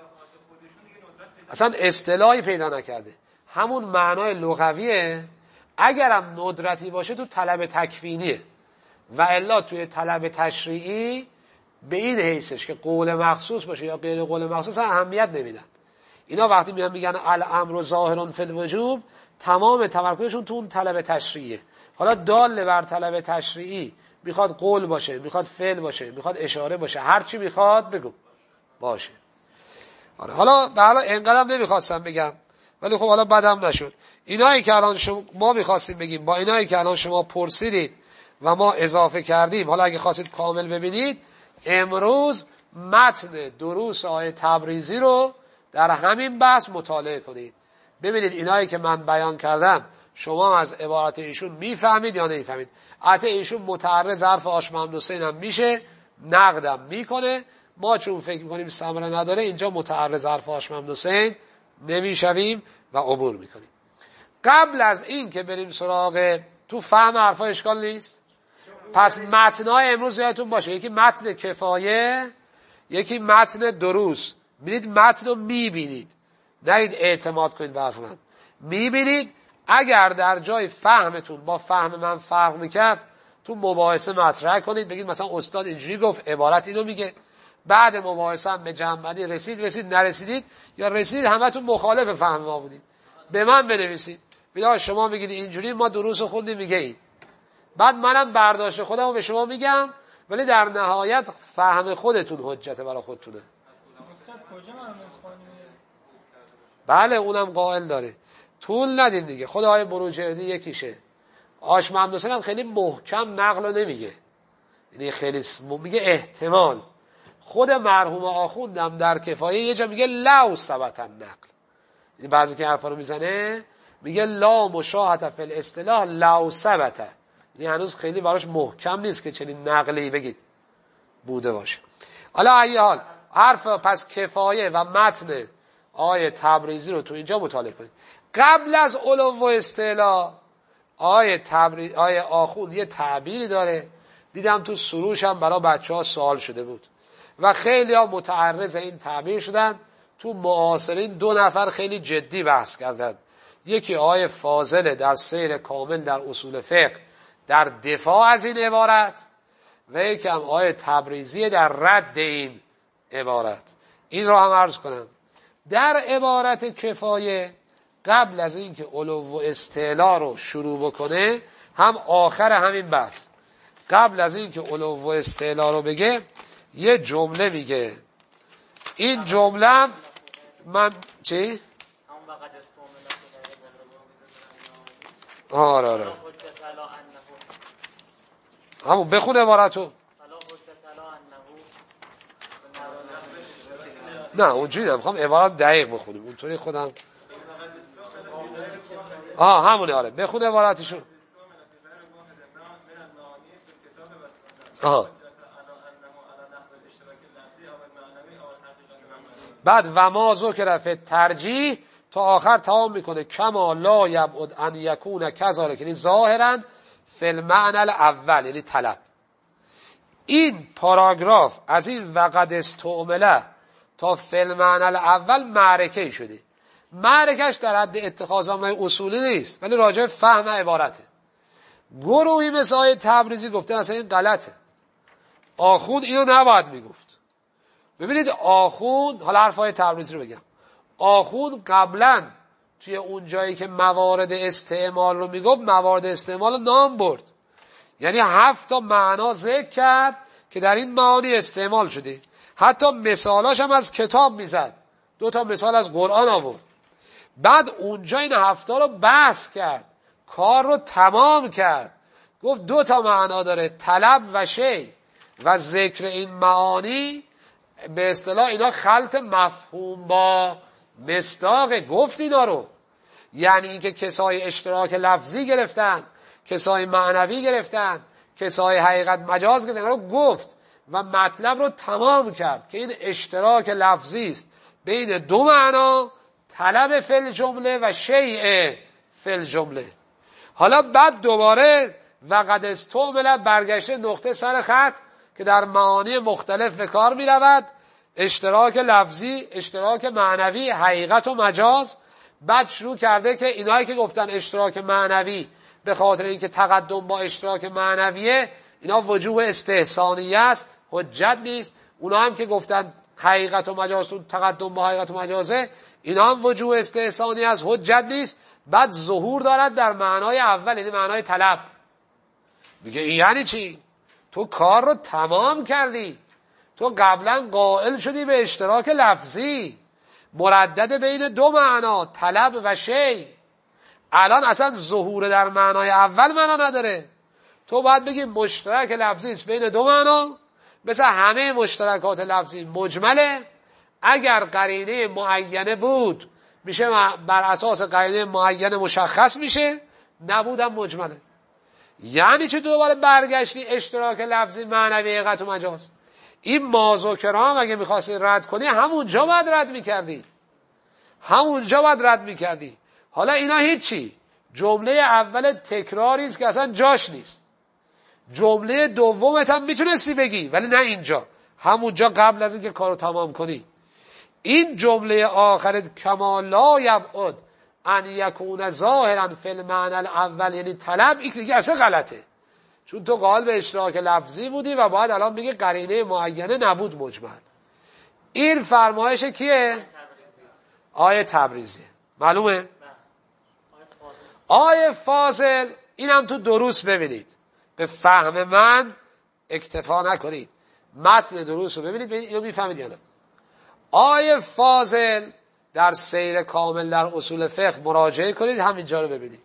اصلا اصطلاحی پیدا نکرده، همون معنای لغویه، اگرم ندرتی باشه تو طلب تکوینیه، و الا توی طلب تشریعی به این حیثش که قول مخصوص باشه یا غیر قول مخصوص اهمیت نمیدن. اینا وقتی میان میگن الامر ظاهر فی الوجوب، تمام تمرکزشون تو اون طلب تشریعیه. حالا دال بر طلب تشریعی میخواد قول باشه، میخواد فعل باشه، میخواد اشاره باشه، هر چی میخواد بگو. باشه. آره حالا به حالا اینقدرم نمیخواستم بگم ولی خب حالا بدم نشد. اینایی که الان شما ما میخواستیم بگیم با اینایی که الان شما پرسیدید و ما اضافه کردیم، حالا اگه خواستید کامل ببینید امروز متن دروس آیه تبریزی رو در همین بحث مطالعه کنید. ببینید اینایی که من بیان کردم شما از عبارت ایشون میفهمید یا نمیفهمید. البته ایشون متعرض ظرف آش محمد حسین هم میشه، نقدم میکنه. ما چون فکر میکنیم ثمره نداره اینجا متعرض ظرف آش محمد حسین نمیشویم و عبور میکنیم. قبل از این که بریم سراغ تو فهم حرفا اشکال نیست. پس متنای امروز یادتون باشه، یکی متن کفایه، یکی متن دروس. ببینید متن رو میبینید، نرید اعتماد کنید به حرف من. میبینید اگر در جای فهمتون با فهم من فرق میکرد تو مباحثه مطرح کنید، بگید مثلا استاد اینجوری گفت، عبارت اینو میگه. بعد مباحثه هم به جنبندی رسید رسید نرسیدید یا رسیدید همتون مخالف فهم ما بودید، به من بنویسید. بلا شما میگید اینجوری ما دروس خوندیم میگه این، بعد منم برداشت خودم رو به شما میگم، ولی در نهایت فهم خودتون حجته برای خودتونه. استاد کجا من اسپانیایی؟ بله اونم قائل داره. طول ندیم دیگه. خود آقای بروجردی یکیشه. آش محمد حسین هم خیلی محکم نقل رو نمیگه، یعنی خیلی میگه احتمال. خود مرحوم آخوندم در کفایه یه جا میگه لو ثبت النقل، یعنی بعضی که حرفا رو میزنه میگه لا مشاهده فی الاصطلاح لو ثبت، یعنی هنوز خیلی براش محکم نیست که چنین نقلی بگید بوده باشه. حالا ای حال حرف پس کفایه و متن آیه تبریزی رو تو اینجا مطالعه کنید. قبل از علو و استعلا آیه تبریز آیه آخوند یه تعبیری داره، دیدم تو سروش هم برای بچه‌ها سوال شده بود و خیلی ها متعرض این تعبیر شدن. تو معاصرین دو نفر خیلی جدی بحث کردن، یکی آیه فاضله در سیر کامل در اصول فقه در دفاع از این عبارت و یکی هم آیه تبریزی در رد این عبارت. این رو هم عرض کنم. در عبارت کفایه قبل از این که علو و استعلا رو شروع بکنه، هم آخر همین بحث قبل از این که علو و استعلا رو بگه یه جمله میگه. این جمله من چی؟ آره آره همون بخونه عبارتو. نه اونجوری نمیخوام عبارت دقیق بخونیم، اونطوری خودم آه همونه. آره بخونه عبارتشو. آها بعد و ما ذکر فی ترجیح تا آخر تمام میکنه کما لا یبعد ان یکون کذالک، یعنی ظاهرا فی المعنى الاول، یعنی طلب. این پاراگراف از این وقد استعمله تا فی المعنى الاول معرکه شده. معرکش در حد اتخاذ امر اصولی نیست ولی راجع فهم عبارته. گروهی مثل آیه تبریزی گفتن اصلا این غلطه، آخوند اینو نباید میگفت. ببینید آخوند، حالا حرفای تبریزی رو بگم، آخوند قبلا توی اون جایی که موارد استعمال رو میگفت موارد استعمال رو نام برد، یعنی هفت تا معنا ذکر کرد که در این معانی استعمال شده. حتی مثالاش هم از کتاب میزد، دو تا مثال از قرآن آورد. بعد اونجا این هفتا رو بحث کرد، کار رو تمام کرد، گفت دو تا معنا داره، طلب و شی، و ذکر این معانی به اصطلاح اینا خلط مفهوم با مصداق. گفت اینا رو، یعنی اینکه کسای اشتراک لفظی گرفتن، کسای معنوی گرفتن، کسای حقیقت مجاز گرفتن، رو گفت و مطلب رو تمام کرد که این اشتراک لفظی است بین دو معنا، طلب فی الجمله و شیء فی الجمله. حالا بعد دوباره وقد استعمل برگشته نقطه سر خط که در معانی مختلف به کار می رود، اشتراک لفظی، اشتراک معنوی، حقیقت و مجاز. بعد شروع کرده که اینایی که گفتن اشتراک معنوی به خاطر اینکه تقدم با اشتراک معنویه اینا وجوه استحسانیه است، حجت نیست. اونا هم که گفتن حقیقت و مجاز تو تقدم با حقیقت و مجازه، اینا هم وجوه استحسانی است، حجت نیست. بعد ظهور دارد در معنای اول، یعنی معنای طلب. میگه این یعنی چی؟ تو کار رو تمام کردی، تو قبلا قائل شدی به اشتراک لفظی مردد بین دو معنا، طلب و شی. الان اصلا ظهور در معنای اول معنا نداره. تو باید بگی مشترک لفظی است بین دو معنا، مثل همه مشترکات لفظی مجمله. اگر قرینه معینه بود میشه بر اساس قرینه معینه مشخص میشه، نبودم مجمله. یعنی چه دوباره برگشتی اشتراک لفظی معنوی حقیقت و مجاز؟ این مازو کرام اگه میخواستی رد کنی همونجا باید رد میکردی، همونجا باید رد میکردی. حالا اینا هیچی، جمله اول تکراری است که اصلا جاش نیست. جمله دومت هم میتونستی بگی ولی نه اینجا، همونجا قبل از اینکه کارو تمام کنی. این جمله آخر کما لا یبعد ان یکون ظاهرا فی المعنی الاول یعنی طلب، این دیگه اصلا غلطه، چون تو قائل به اشتراک لفظی بودی و بعد الان میگه قرینه معینه نبود مجمل. این فرمایش کیه؟ آیه تبریزی. معلومه؟ آیه فاضل اینم تو دروس ببینید، به فهم من اکتفا نکنید، متن دروس رو ببینید اینو میفهمید یا نه. آیه فاضل در سیر کامل در اصول فقه مراجعه کنید، همینجا رو ببینید.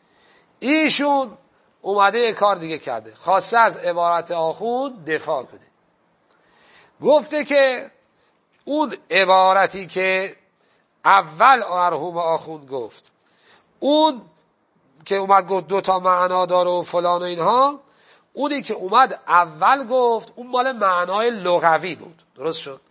ایشون اومده یک کار دیگه کرده، خواسته از عبارت آخوند دفاع کنه. گفته که اون عبارتی که اول مرحوم آخوند گفت، اون که اومد گفت دو تا معنا داره و فلان و اینها، اونی که اومد اول گفت اون مال معنای لغوی بود، درست شد.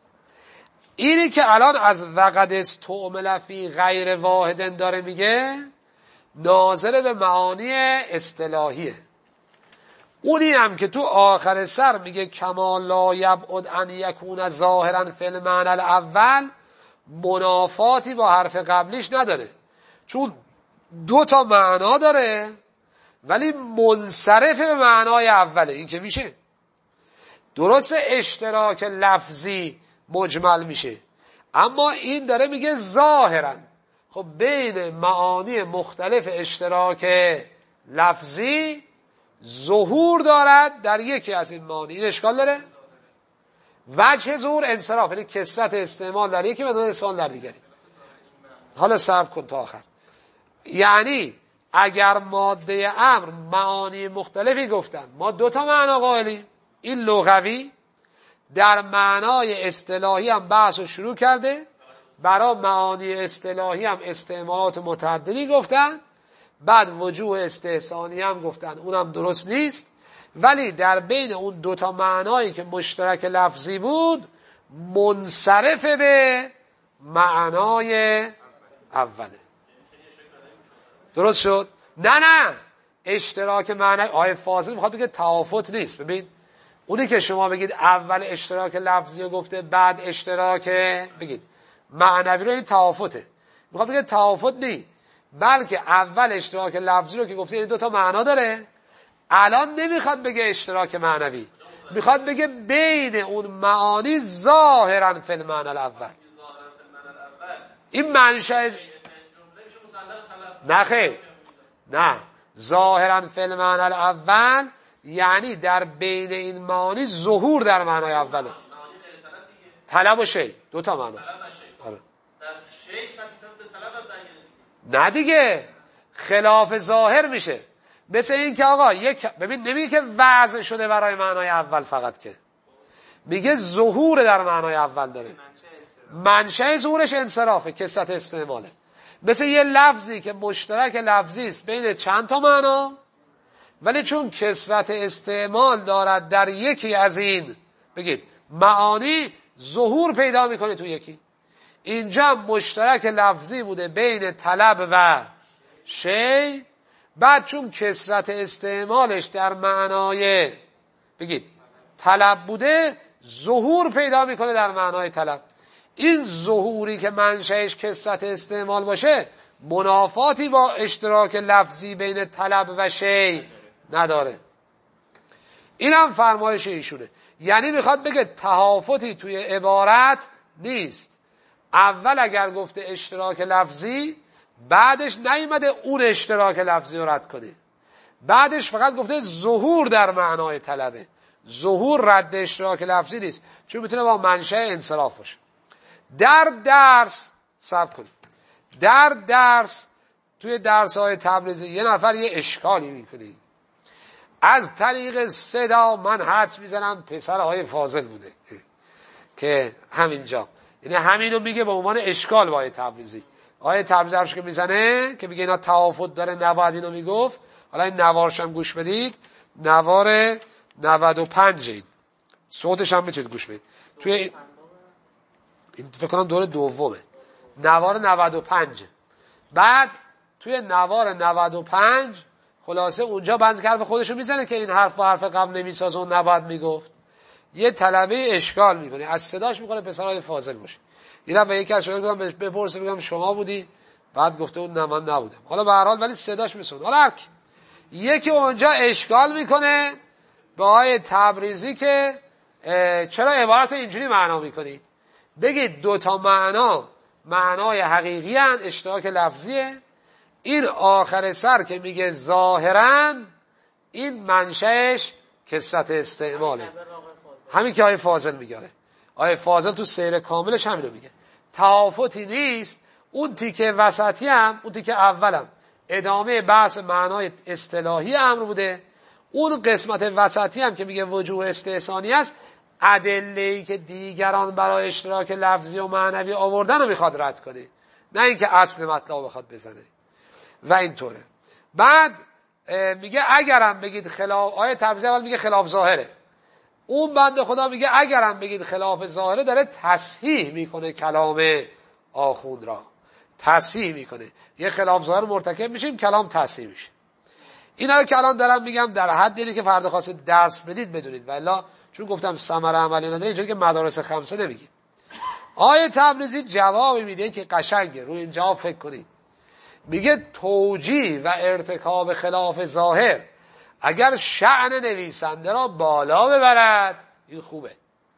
اینی که الان از وقد استعمل فی غیر واحدن داره میگه ناظر به معانی اصطلاحیه. اونی هم که تو آخر سر میگه کما لا یبعد ان یکون ظاهرا فی المعنی الاول، منافاتی با حرف قبلیش نداره، چون دو تا معنا داره ولی منصرف به معنای اوله. این که میشه درست اشتراک لفظی مجمل میشه، اما این داره میگه ظاهرا. خب بین معانی مختلف اشتراک لفظی ظهور دارد در یکی از این معانی. این اشکال داره؟ وجه ظهور انصراف، یعنی کثرت استعمال در یکی و استعمال در دیگری. حالا صبر کن تا آخر. یعنی اگر ماده امر معانی مختلفی گفتن، ما دوتا معنا قائلیم، این لغوی، در معنای اصطلاحی هم بحث رو شروع کرده، برای معانی اصطلاحی هم استعمالات متعددی گفتن، بعد وجوه استحسانی هم گفتن، اونم درست نیست، ولی در بین اون دوتا معنایی که مشترک لفظی بود منصرف به معنای اوله. درست شد؟ نه نه اشتراک معنی آیه فاضل میخواد بگه توافت نیست. ببین اونی که شما بگید اول اشتراک لفظی رو گفته بعد اشتراک بگید معنوی رو، این توافته. میخواد بگه توافت نیست، بلکه اول اشتراک لفظی رو که گفته این دو تا معنا داره، الان نمیخواد بگه اشتراک معنوی، میخواد بگه بین اون معانی ظاهرا فی المعنی الاول. این منشأ نه خیر، نه ظاهرا فی المعنی الاول یعنی در بین این معانی ظهور در معنای اوله. طلب و شی دو تا معنی است. نه دیگه خلاف ظاهر میشه. مثل این که آقا یک ببین نمیگه که وضع شده برای معنای اول فقط، که میگه ظهور در معنای اول داره. منشأ ظهورش انصرافه، کثرت استعماله. مثل یه لفظی که مشترک لفظی است بین چند تا معنا، ولی چون کثرت استعمال دارد در یکی از این بگید معانی ظهور پیدا میکنه تو یکی. اینجا مشترک لفظی بوده بین طلب و شی، بعد چون کثرت استعمالش در معنای بگید طلب بوده ظهور پیدا میکنه در معنای طلب. این ظهوری که منشأش کثرت استعمال باشه منافاتی با اشتراک لفظی بین طلب و شی نداره. این هم فرمایش ایشونه. یعنی میخواد بگه تهافتی توی عبارت نیست. اول اگر گفته اشتراک لفظی، بعدش نیامده اون اشتراک لفظی رو رد کنه، بعدش فقط گفته ظهور در معنای طلبه. ظهور رد اشتراک لفظی نیست، چون میتونه با منشأ انصراف باشه. در درس صبر کنید، در درس توی درس های تبریزی یه نفر یه اشکالی میکنه، از طریق صدا من حدس میزنم پسرهای فاضل بوده که همینجا، یعنی همینو میگه به عنوان اشکال با آیه تبریزی. آیه تبریزی حرفش که میزنه که میگه اینا توافت داره، نباید اینو میگفت. حالا این نوارش هم گوش بدید، نوار نود و پنج، این صوتش هم میتونید گوش بدید. توی این, این فکر کنم دور دومه، نوار نود و پنج. بعد توی نوار نود و پنج خلاصه اونجا بنز حرف خودشو میزنه که این حرف و حرف قبل نمیسازه و نباید میگفت. یه طلبه اشکال میکنه، از صداش میکنه پسرهای فاضل باشه. اینا به یکی از شاگردان بهش بپرسه، بگم شما بودی؟ بعد گفته اون نه من نبودم. حالا به هر حال ولی صداش میسونه. حالا یکی اونجا اشکال میکنه به آیه تبریزی که چرا عبارت اینجوری معنا میکنید؟ بگید دو تا معنا معنای حقیقی هن، اشتراک لفظیه. این آخر سر که میگه ظاهراً، این منشأش کثرت استعماله، همین که آیه فاضل میگه. آیه فاضل تو سیر کاملش همینو میگه، تفاوتی نیست. اون تیکه وسطی هم، اون تیکه اولم ادامه بحث معنای اصطلاحی امر بوده. اون قسمت وسطی هم که میگه وجوه استحسانی است، ادله‌ای که دیگران برای اشتراک لفظی و معنوی آوردن رو میخواد رد کنه، نه اینکه اصل مطلب بخواد بزنه. و اینطوره. بعد میگه اگرم بگید خلاف، آیه تبریزی اول میگه خلاف ظاهره، اون بنده خدا میگه اگرم بگید خلاف ظاهره، داره تصحیح میکنه کلام آخوند را، تصحیح میکنه. یه خلاف ظاهر مرتکب میشیم، کلام تصحیح میشه. اینا رو که الان دارم میگم در حد اینه که فردا خواست درس بدید بدونید، والا چون گفتم ثمره عملی نداره اینجوری که مدارس خمسه نمیگیم. آیه تبریزی جوابی میده که قشنگه، روی این جواب فکر کنید. میگه توجیه و ارتکاب خلاف ظاهر اگر شأن نویسنده را بالا ببرد این خوبه،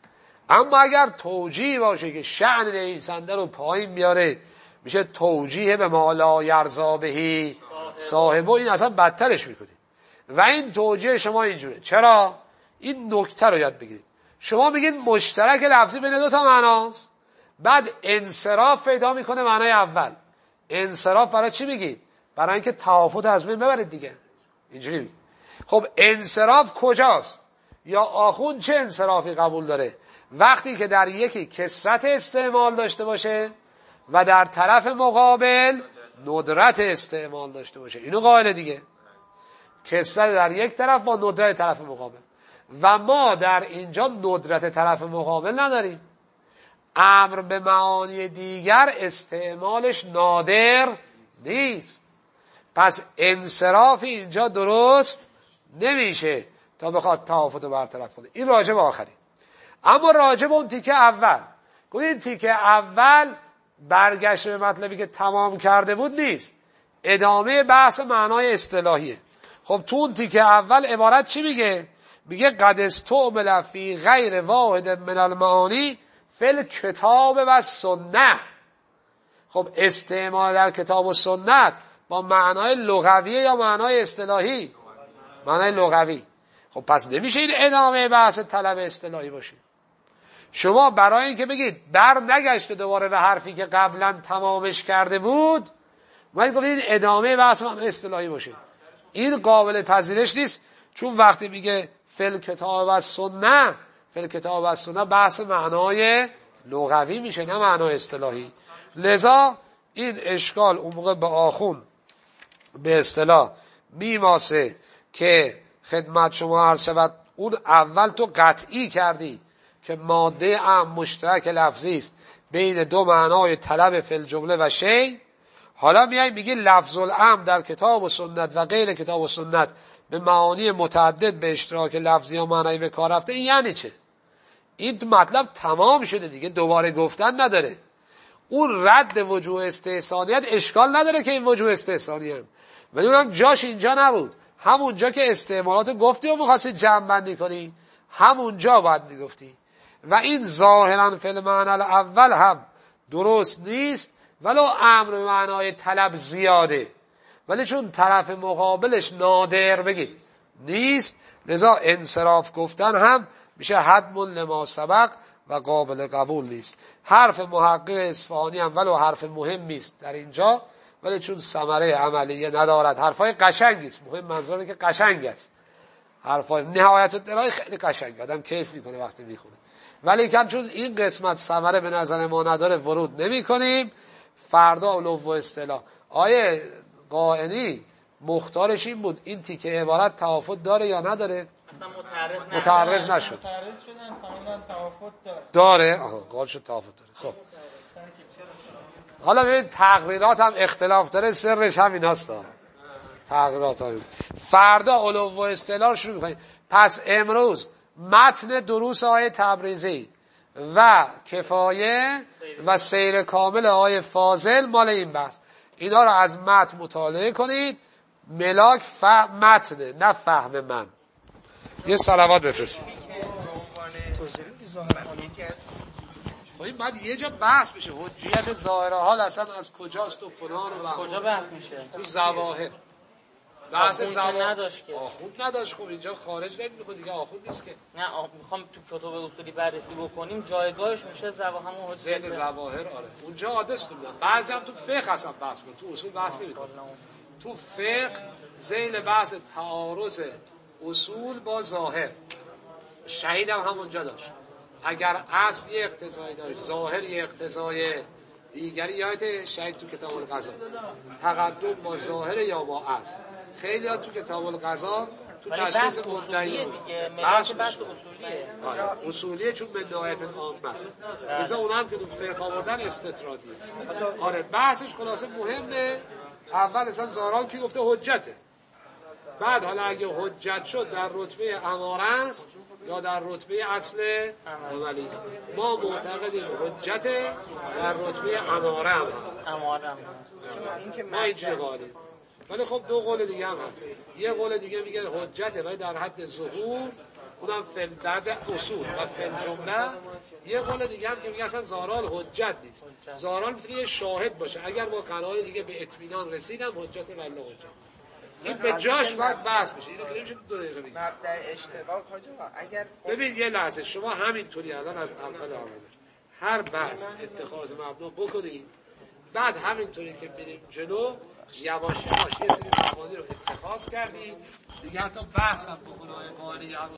اما اگر توجیه باشه که شأن نویسنده رو پایین بیاره، میشه توجیه به ما لا یرضا بهی صاحبه، این اصلا بدترش میکنه. و این توجیه شما اینجوره. چرا؟ این نکته رو یاد بگیرید. شما میگید مشترک لفظی بین دو تا معناست، بعد انصراف پیدا میکنه معنای اول. انصراف برای چی میگید؟ برای اینکه توافت از بین ببرید دیگه. اینجوری میگید. خب انصراف کجاست؟ یا آخوند چه انصرافی قبول داره؟ وقتی که در یکی کثرت استعمال داشته باشه و در طرف مقابل ندرت استعمال داشته باشه. اینو قائل دیگه. کثرت در یک طرف با ندرت طرف مقابل. و ما در اینجا ندرت طرف مقابل نداریم. امر به معانی دیگر استعمالش نادر نیست. پس انصراف اینجا درست نمیشه تا بخواد توافت رو برطرف کنه. این راجع به آخری. اما راجع به اون تیکه اول، این تیکه اول برگشت به مطلبی که تمام کرده بود نیست، ادامه بحث معنای اصطلاحیه. خب تو اون تیکه اول عبارت چی میگه؟ میگه قد استعمل فی غیر واحد من المعانی فی الکتاب و سنت. خب استعمال در کتاب و سنت با معنای لغویه یا معنای اصطلاحی؟ معنای لغوی. خب پس نمیشه این ادامه بحث طلب اصطلاحی باشه. شما برای اینکه بگید در نگشته دوباره به حرفی که قبلا تمامش کرده بود، باید گفتید ادامه بحث معنای اصطلاحی باشه. این قابل پذیرش نیست، چون وقتی میگه فل کتاب و سنت، فل کتاب و سنت بحث معنای لغوی میشه نه معنای اصطلاحی. لذا این اشکال اون موقع به آخون به اصطلاح میماسه که خدمت شما عرض شود. اون اول تو قطعی کردی که ماده ام مشترک لفظی است بین دو معنای طلب فی الجمله و شی. حالا میای میگی لفظ الامر در کتاب و سنت و غیر کتاب و سنت به معانی متعدد به اشتراک لفظی و معنایی به کار رفته. این یعنی چه؟ این مطلب تمام شده دیگه، دوباره گفتن نداره. اون رد وجوه استحسانیت اشکال نداره که این وجوه استحسانیت، ولی اونم جاش اینجا نبود. همونجا که استعمالات گفتی و می‌خواستی جمع بندی کنی، همونجا باید میگفتی. و این ظاهرا فی المعنی الاول هم درست نیست، ولو امر به معنای طلب زیاده، ولی چون طرف مقابلش نادر، بگید نیست. لذا انصراف گفتن هم میشه حدم لما سبق و قابل قبول نیست. حرف محقق اصفهانی هم ولو حرف مهمی است در اینجا، ولی چون ثمره عملیه ندارد، حرفای قشنگی است. مهم منظور اینه که قشنگ است. حرفای نهایت الدرای خیلی قشنگ، آدم کیف میکنه وقتی میخونه. ولی که چون این قسمت ثمره به نظر ما نداره ورود نمیکنیم. فردا علو و اصطلاح آیه قائنی مختارش این بود این تیکه عبارت توافت داره یا نداره؟ اصلا متعرض نشد. متعرض نشد. متعرض شدن کاملا توافت داره. داره؟ آها قال شد توافت داره. خب حالا ببین تقریرات هم اختلاف داره، سرش هم این هست. تقریرات هم فردا علو و اصطلاح شروع میکنیم. پس امروز متن دروس آیه تبریزی و کفایه و سیر کامل آیه فاضل مال این بحث. اینا رو از متن مطالعه کنید. ملاک فهم متنه نه فهم من. یه صلوات بفرستید. خب این بعد یه جا بحث میشه حجیت ظاهر حال اصلا از کجاست و فلان و بحث. کجا بحث میشه؟ تو ظواهر. بحث آخوند نداشت که. آخوند نداشت. خب اینجا خارج نمیخواد دیگه، آخوند نیست که. نه آخ... میخوام تو کتاب اصولی بررسی بکنیم جایگاهش میشه زواهر همون حجیت. ذهن ظواهر آره. اونجا عادت تو میدن. بعضی هم تو فقه اصلا بحث میکنن، تو اصول بحث نمیکنن. تو فقه ذیل بحث تعارض اصول با ظاهر. شهید هم همونجا داشت. اگر اصل یه اقتضایی داشت، ظاهر یه اقتضای دیگری، یادت شهید تو کتاب القضا تقدم با ظاهر یا با اصل. خیلی ها تو کتاب القضا تو تشخیص مدعی بحث بحث اصولیه. آره. اصولیه چون به نهایت عام است. مثلا اون هم که تو فقه آوردن استطرادیه. آره بحثش خلاصه مهمه. اول اصلا زاران کی گفته حجته. بعد حالا اگه حجت شد در رتبه اماره است یا در رتبه اصل عملی است. ما معتقدیم حجت در رتبه اماره هم هست. اماره هم ما اینجوری قائلیم. ولی خب دو قول دیگه هم هست. یه قول دیگه میگه حجته ولی در حد ظهور، اونم فل در حد اصول و فل جمله. یه قول دیگه هم که میگه اصلا زارال حجت نیست. زارال میتونه یه شاهد باشه. اگر با قرائن دیگه به اطمینان رسیدم حجت والله حجت. این به جاش باید بحث بشه. اینو که نمیشه دو دقیقه بگیم. مبدأ اشتباه کجا؟ اگر ببین یه لحظه شما همینطوری الان از اول آمده هر بحث اتخاذ مبنا بکنید، بعد همینطوری که بریم جلو یواش یواش یه سری مبانی رو اتخاذ کردید دیگه، حتی بحث هم بکنه قائلی